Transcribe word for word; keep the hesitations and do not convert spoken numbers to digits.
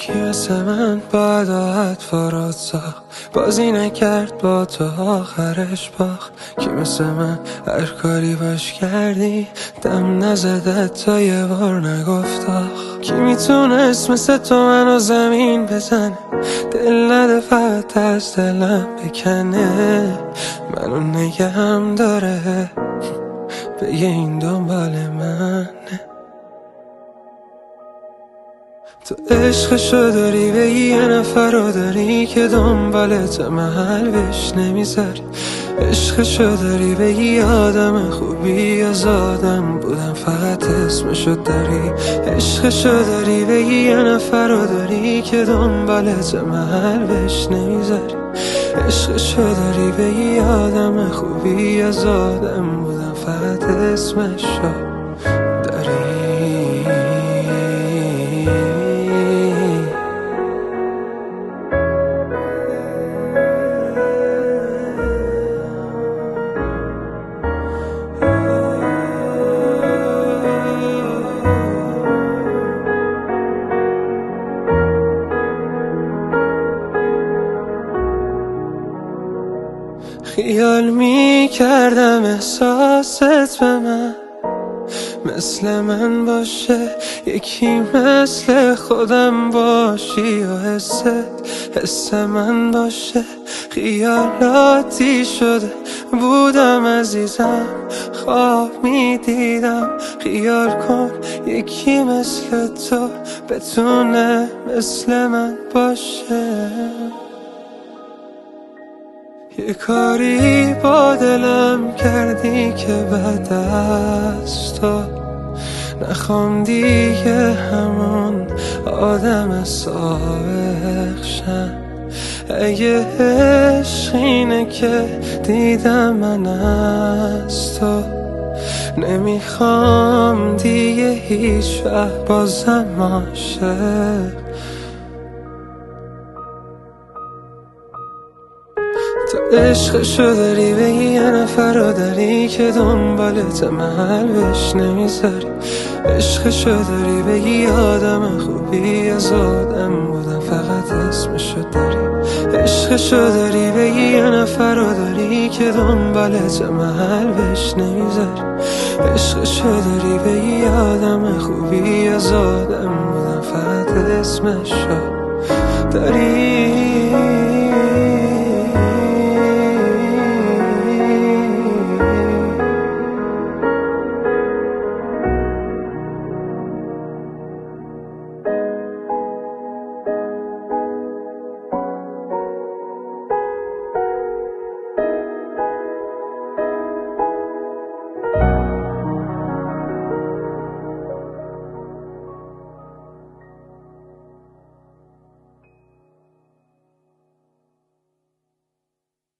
یکی مثل من با عداعت فاراد ساخت، بازی نکرد با تو آخرش باخت. کی مثل من هر کاری باش کردی دم نزده تا یه بار نگفت آخ. کی میتونست مثل تو منو زمین بزنه، دل نده فقط از دلم بکنه، منو نگهم داره بگه این دنبال منه. تو عشقشو داری بگی یه نفر رو داری که دنبالت محل بهش نمیذاری. عشقشو داری بگی آدم خوبی از آدم بودم فقط اسمشو داری. عشقشو داری بگی یه نفر رو داری که دنبالت محل بهش نمیذاری. عشقشو داری بگی آدم خوبی از آدم بودم فقط اسمشو داری. خیال می کردم احساست به من مثل من باشه، یکی مثل خودم باشی و حست حس من باشه. خیالاتی شده بودم عزیزم، خواب می دیدم خیال کن یکی مثل تو بتونه مثل من باشه. یه کاری با دلم کردی که بعد از تو نخوام دیگه همون آدم سابق شم. اگه عشق اینه که دیدم من از تو، نمیخوام دیگه هیچ وقت بازم عاشق. تو عشقشو داری بگی یه نفر رو داری که دنبالت محل بهش نمیذاری. عشقشو داری بگی آدم خوبی از آدم بودم فقط اسمشو داری. عشقشو داری بگی یه نفر رو داری که دنبالت محل بهش نمیذاری. عشقشو داری بگی آدم خوبی از آدم بودم فقط اسمشو داری.